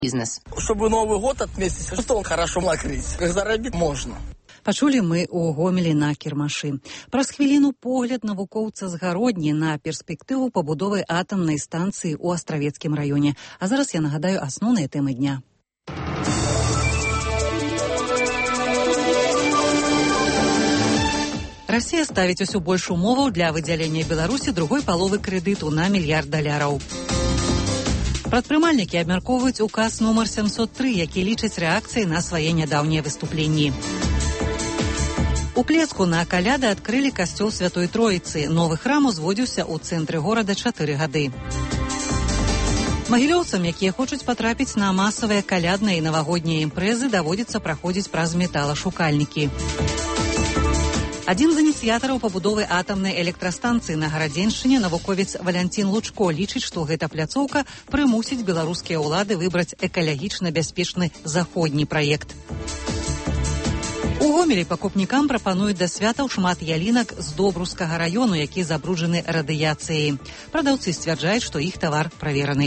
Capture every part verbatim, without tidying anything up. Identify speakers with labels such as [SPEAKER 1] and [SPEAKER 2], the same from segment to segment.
[SPEAKER 1] бизнес.
[SPEAKER 2] Чтобы Новый год отметить, что хорошо накрыть. Заработать можно.
[SPEAKER 3] Пачулі мы ў Гомелі на кірмашы. Праз хвіліну погляд навукоўца з Гародні на перспектыву пабудовы атамнай станцыі ў Астравецкім раёне. А зараз я нагадаю асноўныя тэмы дня. Расія ставіць усё больш умоваў для выдзялення Беларусі другой паловы крэдыту на мільярд даляраў. Прадпрымальнікі абмяркоўваюць указ нумар сямсот тры, які лічыць рэакцыяй на свае нядаўнія выступленні. У Плеску на каляды адкрылі касцёл Святой Троіцы. Новы храм узводзіўся ў цэнтры горада чатыры гады. Магілёўцам, якія хочуць патрапіць на масавыя калядныя і навагоднія імпрэзы, даводзіцца праходзіць праз металашукальнікі. Адзін з ініцыятараў пабудовы атамнай электрастанцыі на Гарадзеншчыне, навуковец Валянцін Лучко, лічыць, што гэта пляцоўка прымусіць беларускія ўлады выбраць экалагічна бяспечны заходні праект. У Гомелі пакупнікам прапануюць да святаў шмат ялінак з Добрускага раёну, які забруджаны радыяцыяй. Прадаўцы сцвярджаюць, што іх тавар правераны.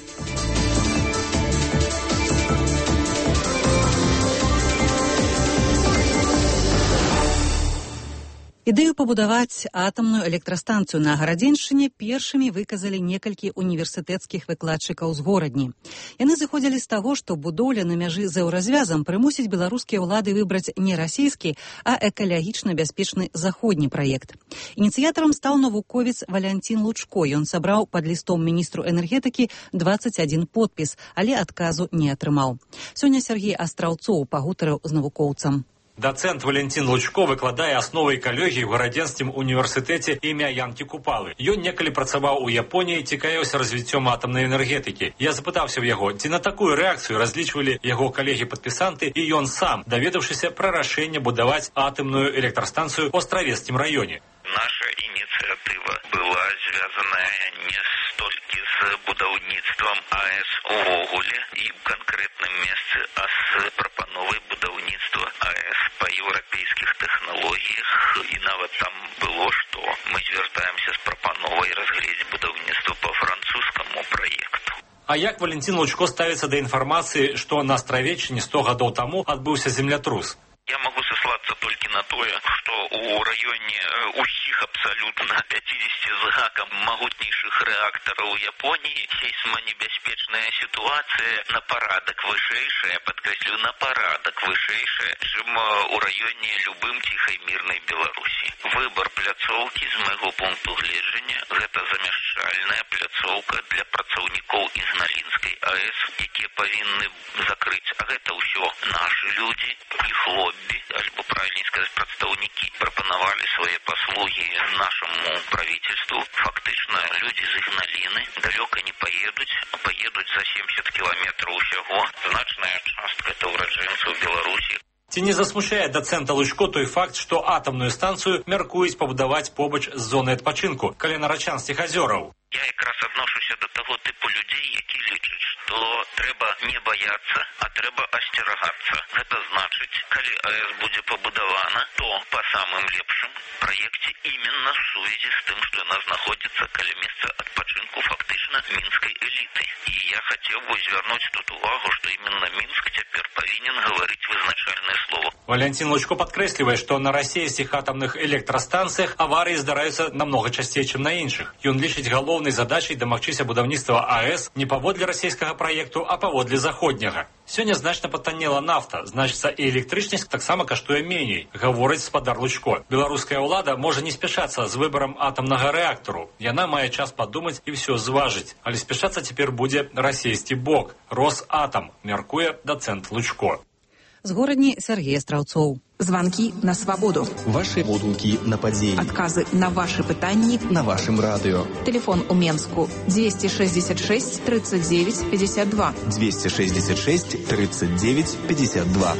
[SPEAKER 3] Ідэю пабудаваць атамную электрастанцыю на Гарадзеншчыне першымі выказалі некалькі універсітэцкіх выкладчыкаў з горадні. Яны зыходзілі з таго, што будоўля на мяжы з еўразвязам прымусіць беларускія ўлады выбраць не расійскі, а экалагічна бяспечны заходні праект. Ініцыятарам стаў навуковец Валянцін Лучко. Ён сабраў пад лістом міністру энергетыкі дваццаць адзін подпіс, але адказу не атрымаў. Сёння Сергей Астраўцоў пагутарыў з навукоўцам.
[SPEAKER 4] Дацэнт Валянцін Лучко выкладае асновы экалогіі ў Гарадзенскім універсітэце імя Янкі Купалы. Ён некалі працаваў у Японіі, цікавіўся развіццём атамнай энергетыкі. Я запытаўся ў яго, ці на такую рэакцыю разлічвалі яго калегі-падпісанты, і ён сам, даведаўшыся пра рашэнне будаваць атамную электрастанцыю ў Астравецкім раёне.
[SPEAKER 5] Наша ініцыятыва была звязаная не столькі з будаўніцтвам АЭС увогуле і ў канкрэтным месцы, а з прапановай будаўніцтва АЭС па еўрапейскіх тэхналогіях. І нават там было, што мы звяртаемся з прапановай разгледзець будаўніцтва па французскаму праекту.
[SPEAKER 4] А як Валянцін Лучко ставіцца да інфармацыі, што на Астравеччыне сто гадоў таму адбыўся землятрус?
[SPEAKER 5] Я могу сослаться только на то, что у районе усіх абсолютно пятьдесят з гаком могутнейших реакторов Японии сейсмонебеспечная ситуация на порядок вышейшая, подкреслю, на порядок вышейшая, чем у районе любым тихой мирной Беларуси. Выбор пляцоўки з моего пункту гледжання гэта замяшчальная пляцоўка для працаўнікоў Ізналінскай АЭС, якія павінны закрыць, а гэта ўсё нашы людзі, іх лобби, альбо правильнее сказать, прадстаўнікі прапанавалі свае паслугі нашаму правительству. Фактычна людзі з Ігналіны далёка не поедуць, а поедуць за семьдесят километров усяго. Значная частка это ураджэнцаў Беларусі.
[SPEAKER 4] Ці не засмущае дацэнта Лучко той факт, што атамную станцыю мяркуюць пабудаваць побач з зонай адпачынку каля Нарачанскіх азёраў?
[SPEAKER 5] Я якраз адношуся да таго тыпу людзей, які лічаць, што трэба не баяцца, а трэба асцерагацца. Гэта значыць, калі АЭС будзе пабудавана, то па самым лепшым праекце именно в сувязі з тым, што яна знаходзіцца каля месца адпачынку фактычна мінскай эліты. І я хацеў бы звярнуць тут увагу, што именно Мінск цяпер павінен гаварыць вызначальнае слово.
[SPEAKER 4] Валянцін Лучко падкрэслівае, што на расійскіх атамных электрастанцыях аварыі здараюцца намнога часцей, чым на іншых. Ён лічыць галоўнай задачай дамагчыся будаўніцтва АЭС не паводле расійскага праекту, а паводле заходняга. Сёння значна патаннела нафта, значыцца і электрычнасць таксама каштуе меней, гаворыць спадар Лучко. Беларуская ўлада можа не спяшацца з выбарам атамнага рэактару. Яна мае час падумаць і ўсё зважыць. Але спяшацца цяпер будзе расійскі бок, Росатам, мяркуе дацэнт Лучко.
[SPEAKER 3] З горадні Сергей Астраўцоў.
[SPEAKER 6] Звонки на свободу.
[SPEAKER 7] Ваши водгуки на подзей.
[SPEAKER 6] Отказы на ваши пытанні
[SPEAKER 7] на вашем радио.
[SPEAKER 6] Телефон у Менску двести шестьдесят шесть тридцать девять пятьдесят два.
[SPEAKER 7] двести шестьдесят шесть тридцать девять пятьдесят два.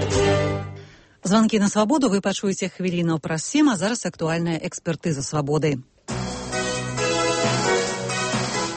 [SPEAKER 3] Звонки на свободу вы пачуеце хвіліну праз сем, а зараз актуальная экспертыза свабоды.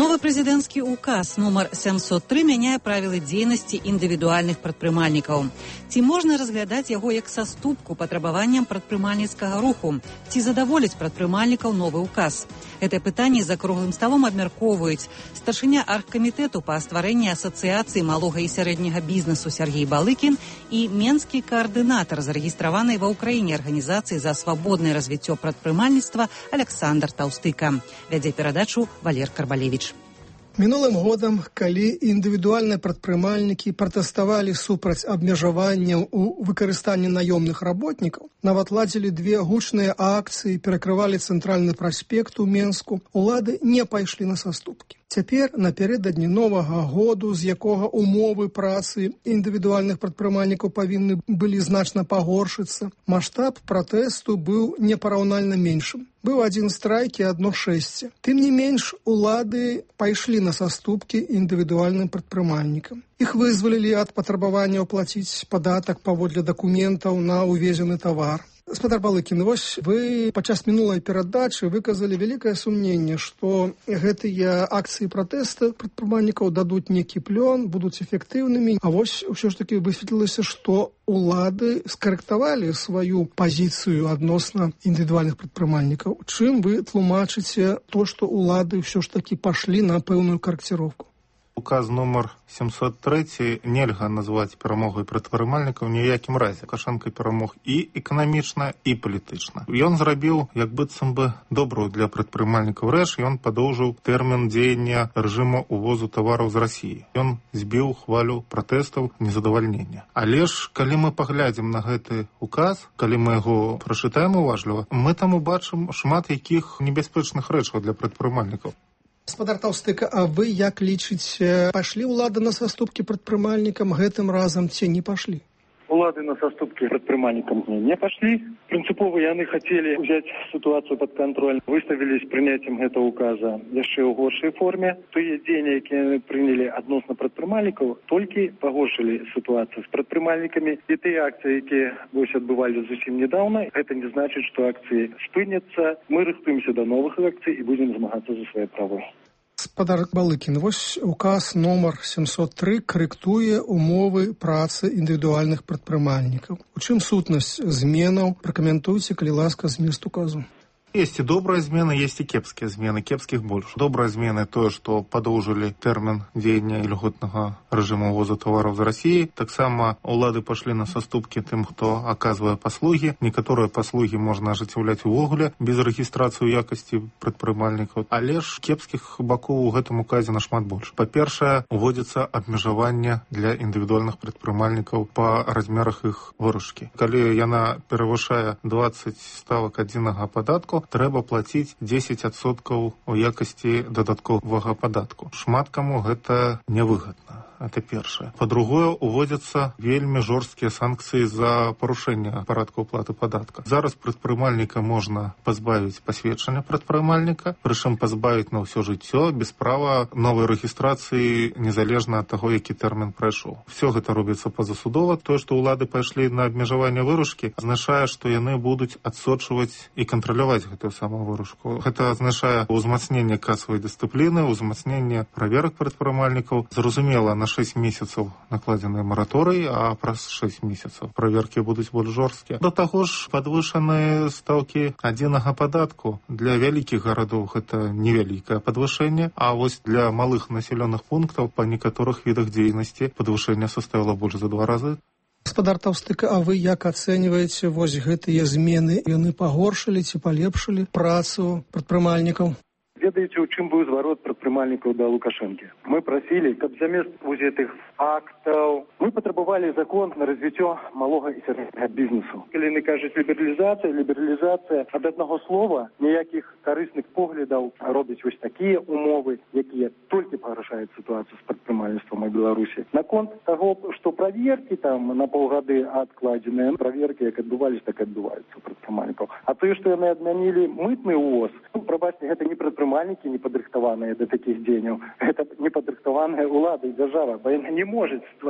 [SPEAKER 3] Новы прэзідэнцкі указ нумар сямсот тры мяняе правілы дзейнасці індывідуальных прадпрымальнікаў. Ці можна разглядаць яго як саступку патрабаванням прадпрымальніцкага руху? Ці задаволіць прадпрымальнікаў новы указ? Гэтае пытанне за круглым сталом абмяркоўваюць старшыня аргкамітэту па стварэнні асацыяцыі малога і сярэдняга бізнесу Сергей Балыкін і менскі каардынатар зарэгістраванай ва ўкраіне арганізацыі за свабоднае развіццё прадпрымальніцтва Александр Таўстыка. Вядзе перадачу Валер Карбалевіч.
[SPEAKER 1] Мінулым годам, калі індывідуальныя прадпрымальнікі пратэставалі супраць абмежаванняў у выкарыстанні наёмных работнікаў, нават ладзілі две гучныя акцыі, перакрывалі цэнтральны праспект у Менску, улады не пайшлі на саступкі. Цяпер, напярэдадні новага году, з якога умовы працы індывідуальных прадпрымальнікаў павінны былі значна пагоршыцца, маштаб пратэсту быў непараўнальна меншым. Быў адзін страйк і адно шэсце. Тым не менш, улады пайшлі на саступкі індывідуальным прадпрымальнікам. Іх вызвалілі ад патрабавання аплаціць падатак паводле дакументаў на увезены тавар. Гаспадар Балыкін, вось вы падчас мінулай перадачы выказалі вялікае сумненне, што гэтыя акцыі пратэста прадпрымальнікаў дадуць некі плён, будуць эфектыўнымі. А вось усё ж такі высветлілася, што улады скарэктавалі сваю пазіцыю адносна індывідуальных прадпрымальнікаў. Чым вы тлумачыце то, што улады ўсё ж такі пашлі на пэўную карэкціроўку?
[SPEAKER 8] Указ нумар сямсот тры нельга назваць перамогай прадпрымальнікаў ні ў якім разе. Лукашенко перамог і эканамічна, і палітычна. Ён зрабіў, як быццам бы, добрую для прадпрымальнікаў рэч, ён падоўжыў тэрмін дзеяння рэжыму увозу тавараў з Расіі. Ён збіў хвалю пратэстаў, незадавальнення. Але ж, калі мы паглядзім на гэты указ, калі мы яго прачытаем уважліва, мы там убачым шмат якіх небяспечных рэчаў для прадпрымальнікаў.
[SPEAKER 1] Гаспадар Таўстыка, а вы як лічыце, пашлі ўлады на саступкі прадпрымальнікам гэтым разам ці не пашлі?
[SPEAKER 9] Улады на саступкі прадпрымальнікам не пашлі. Прынцыпова яны хацелі ўзяць сітуацыю пад кантроль, выставілі з прыняццем гэтага указа яшчэ ў горшай форме. Тыя дзеянні, якія яны прынялі адносна прадпрымальнікаў, толькі пагоршылі сітуацыю з прадпрымальнікамі. І тыя акцыі, якія вось адбывалі зусім нядаўна, гэта не значыць, што акцыі спыняцца. Мы рыхтуемся да новых акцый і будзем змагацца за свае правы.
[SPEAKER 1] Гаспадар Балыкін, вось указ нумар сямсот тры карэктуе умовы працы індывідуальных прадпрымальнікаў. У чым сутнасць зменаў? Пракаментуйце, калі ласка, змест указу.
[SPEAKER 8] Есть и добрые змены, есть и кепские змены, кепских больше. Добрые змены то, что подолжили термин дзеяння льготного режима увоза товаров из России. Так само улады пошли на саступки тем, кто оказывает послуги. Некоторые послуги можно ажыццяўляць увогуле без регистрации якости прадпрымальнікаў. Але ж кепских бакоў у гэтым указе нашмат больше. По-першае, уводится абмежаванне для индивидуальных прадпрымальнікаў по размерах их выручкі. Калі яна перавышае двадцать ставак адзінага падатку, трэба плаціць дзесяць адсоткаў у якасці дадатковага падатку. Шмат каму гэта нявыгадна. Это першае. По-другое, уводзяцца вельмі жорсткія санкцыі за парушэнне парадку уплаты падатка. Зараз прадпрымальніка можна пазбавіць пасведчання прадпрымальніка, прычым пазбавіць на ўсё жыццё без права новай рэгістрацыі незалежна ад таго, які тэрмін прайшоў. Все гэта робіцца пазасудова. Тое, што ўлады пайшлі на абмежаванне выручкі, азначае, што яны будуць адсочваць і кантраляваць гэтую самую выручку. Гэта азначае ўзмацненне касавай дысцыпліны, ўзмацненне праверак прадпрымальнікаў. Зразумела, на шэсць месяцаў накладзены мараторый, а праз шэсць месяцаў праверкі будуць больш жорсткія. Да таго ж падвышаныя стаўкі адзінага падатку. Для вялікіх гарадоў гэта невялікае падвышэнне, а вось для малых населёных пунктаў па некаторых відах дзейнасці падвышэнне составіла больш за два разы.
[SPEAKER 1] Гаспадар Таўстыка, а вы як ацэньваеце вось гэтыя змены? Яны пагоршылі ці палепшылі працу прадпрымальнікаў?
[SPEAKER 9] Ведаеце, у чым быў зварот прадпрымальнікаў да Лукашэнкі? Мы прасілі, каб замест гэтых актаў мы патрабавалі закон на развіццё малога і сярэдняга бізнесу. Калі яны кажуць лібералізацыя, лібералізацыя, ад аднаго слова ніякіх карысных поглядаў робяць вось такія умовы, якія толькі пагаршаюць сітуацыю з прадпрымальніцтвам у Беларусі. Наконт таго, што праверкі там на паўгады адкладзеныя, праверкі як адбываліся, так і адбываюцца у прадпрымальнікаў. А тое, што яны адмянілі мытны ўвоз, ну, прабачце, гэта не прадпрымальнікі не падрыхтаваныя да такіх дзеянняў. Гэта не падрыхтаваная ўлада і дзяржава, бо яна не можа стварыць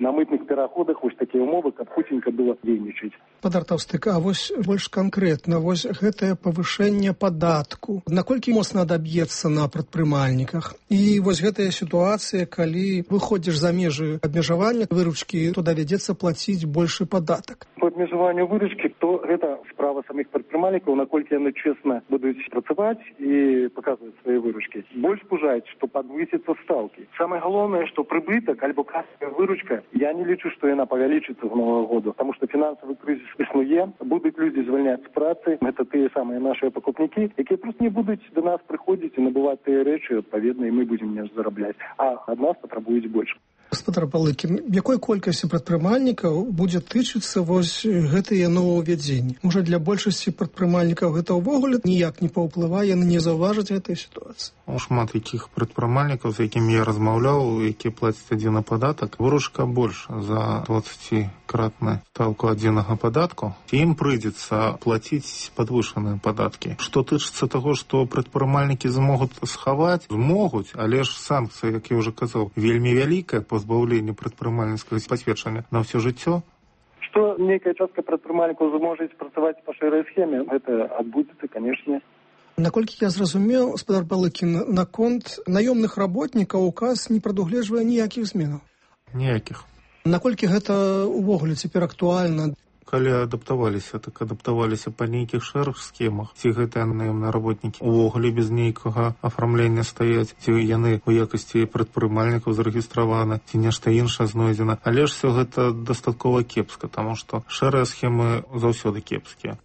[SPEAKER 9] на мытных пераходах вось такія умовы, каб хутенька было дзейнічаць.
[SPEAKER 1] Спадар Таўстык, а вось больш канкрэтна, вось гэтае павышэнне падатку, наколькі моцна адаб'ецца на прадпрымальніках? І вось гэтая сітуацыя, калі выходзіш за межы абмежавання выручкі, то давядзецца плаціць большы падатак.
[SPEAKER 9] По абмежаванню выручкі, то гэта справа самих прадпрымальнікаў, наколькі яны чесна будуць працаваць і паказваць свае выручкі. Больш пужаюць, што падвысяцца стаўкі. Самае галоўнае, што прыбытак альбо касавая выручка, я не лічу, што яна павялічыцца з новага года, таму што фінансавы крызіс існуе, будуць людзі звальняць з працы, гэта тыя самыя нашыя пакупнікі, якія проста не будуць да нас прыходзіць і набываць тыя рэчы, адпаведна, і мы будзем не зарабляць, а ад нас патрабуюць больш.
[SPEAKER 1] Спадар Балыкін, якой колькасці прадпрымальнікаў будзе тычыцца вось гэтыя новаўвядзенні? Можа, для большасці прадпрымальнікаў гэта ўвогуле ніяк не паўплывае, яны не заўважаць гэтай сітуацыі?
[SPEAKER 8] Шмат якіх прадпрымальнікаў, з якімі я размаўляў, які плацяць адзіны падатак, выручка больш за дваццацікратную стаўку адзінага падатку, ім прыйдзецца плаціць падвышаныя падаткі. Што тычыцца таго, што прадпрымальнікі змогуць схаваць, змогуць, але ж санкцыя, як я ўжо казаў, вельмі вялікая, пазбаўленне прадпрымальніцкага пасведчання на ўсё жыццё.
[SPEAKER 9] Што нейкая частка прадпрымальнікаў зможа працаваць па шэрай схеме, гэта адбудзецца, канешне.
[SPEAKER 1] Наколькі я зразумеў, спадар Балыкін, наконт наёмных работнікаў указ не прадугледжвае ніякіх зменаў?
[SPEAKER 8] Ніякіх.
[SPEAKER 1] Наколькі гэта ўвогуле цяпер актуальна?
[SPEAKER 8] Калі адаптаваліся, так адаптаваліся па нейкіх шэрых схемах. Ці гэтыя наёмныя работнікі увогуле без нейкага афармлення стаяць, ці яны у якасці прадпрымальнікаў зарэгістраваны, ці нешта іншае знойдзена. Але ж все гэта дастаткова кепска, таму што шэрыя схемы заўсёды кепскія.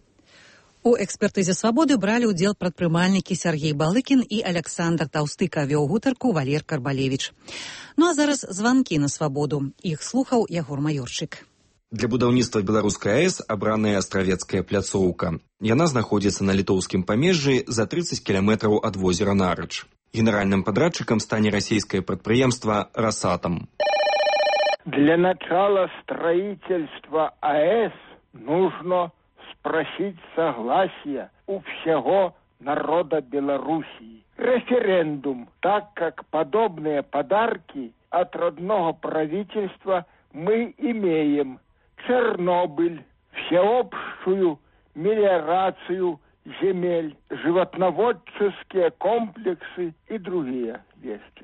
[SPEAKER 3] У экспертызе «Свабоды» бралі ўдзел прадпрымальнікі Сяргей Балыкін і Аляксандр Таўстык, а вёў гутарку Валер Карбалевіч. Ну а зараз званкі на «Свабоду». Іх слухаў Ягор Маёрчык.
[SPEAKER 10] Для будаўніцтва беларускай АЭС абраная астравецкая пляцоўка. Яна знаходзіцца на літоўскім памежжы за тридцать кіламетраў ад возера Нарыч. Генеральным падрадчыкам стане расійскае прадпрыемства «Росатом».
[SPEAKER 11] Для начала строительства АЭС нужно спросить согласия у всего народа Белоруссии. Референдум, так как подобные подарки от родного правительства мы имеем. Чернобыль, всеобщую мелиорацию земель, животноводческие комплексы и другие вещи.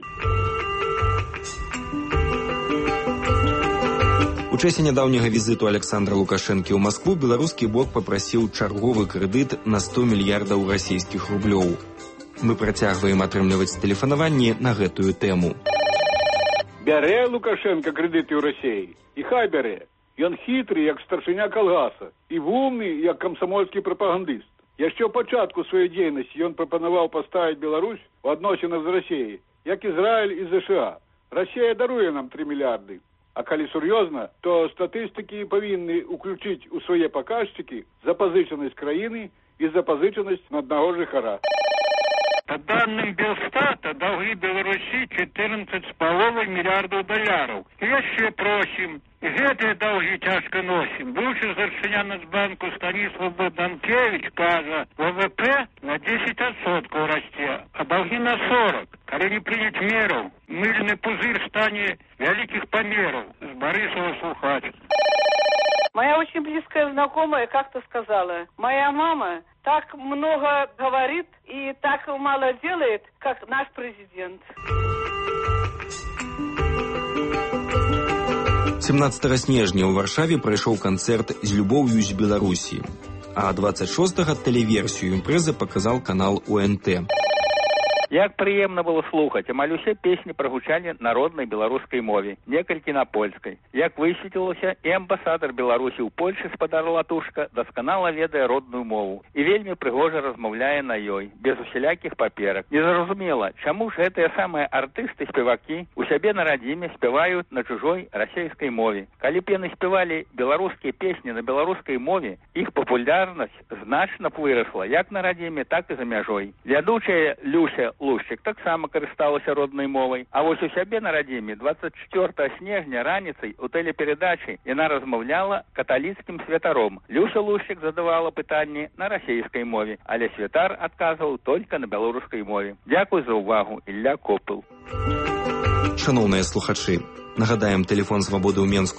[SPEAKER 10] У часе нядаўняга візіту Александра Лукашэнкі ў Маскву беларускі бок папрасіў чарговы крэдыт на сто мільярдаў расійскіх рублёў. Мы працягваем атрымліваць тэлефанаванні на гэтую тэму.
[SPEAKER 12] Бярэ Лукашенко крэдыты ў Расіі, і хай бярэ. Ён хітры, як старшыня калгаса, і вумны, як камсамольскі прапагандыст. Яшчэ ў пачатку сваёй дзейнасці ён прапанаваў паставіць Беларусь у адносінах з Расіяй, як Ізраіль і ЗША. Расія даруе нам тры мільярды. А калі сур'ёзна, то статыстыкі павінны ўключыць у свае паказчыкі запазычанасць краіны і запазычанасць на аднаго жыхара.
[SPEAKER 13] По данным Белстата, долги Беларуси четырнадцать с половиной миллиардов долларов. И еще просим, гэтые долги тяжко носим. Бывший старшыня Нацбанку Станислав Данкевич кажа, ВВП на десять процентов расте, а долги на сорок. Коли не принять меру, мыльный пузырь станет великих померов. С Борисова слухач.
[SPEAKER 14] Моя очень близкая знакомая как-то сказала, моя мама так много говорит и так мало делает, как наш президент.
[SPEAKER 10] семнадцатага снежня ў Варшаве прайшоў канцэрт з любоўю з Беларусі, а двадцать шостага тэлеверсію імпрэзы паказаў канал О Н Т.
[SPEAKER 15] Як прыемна было слухаць, амаль усе песні прагучалі на роднай беларускай мове, некалькі на польскай. Як высветлілася, і амбасадар Беларусі ў Польшы, спадар Латушка, дасканала ведае родную мову і вельмі прыгожа размаўляе на ёй, без усялякіх паперак. Незразумела, чаму ж гэтыя самыя артысты-спевакі у сябе на радзіме спяваюць на чужой расейскай мове. Калі б яны спявалі беларускія песні на беларускай мове, іх папулярнасць значна б вырасла як на радзіме, так і за мяжой. Вядучая Люся Лушчык таксама карысталася роднай мовай. А вось у сябе на радзіме двадцать чатырнадцатага снежня раніцай у тэлеперадачы яна размаўляла каталіцкім святаром. Люся Лушчык задавала пытанні на расейскай мове, але святар адказваў толькі на беларускай мове. Дзякуй за ўвагу, Ілля Копыл.
[SPEAKER 10] Шановныя слухачы, нагадаем, тэлефон свабоды ў Менску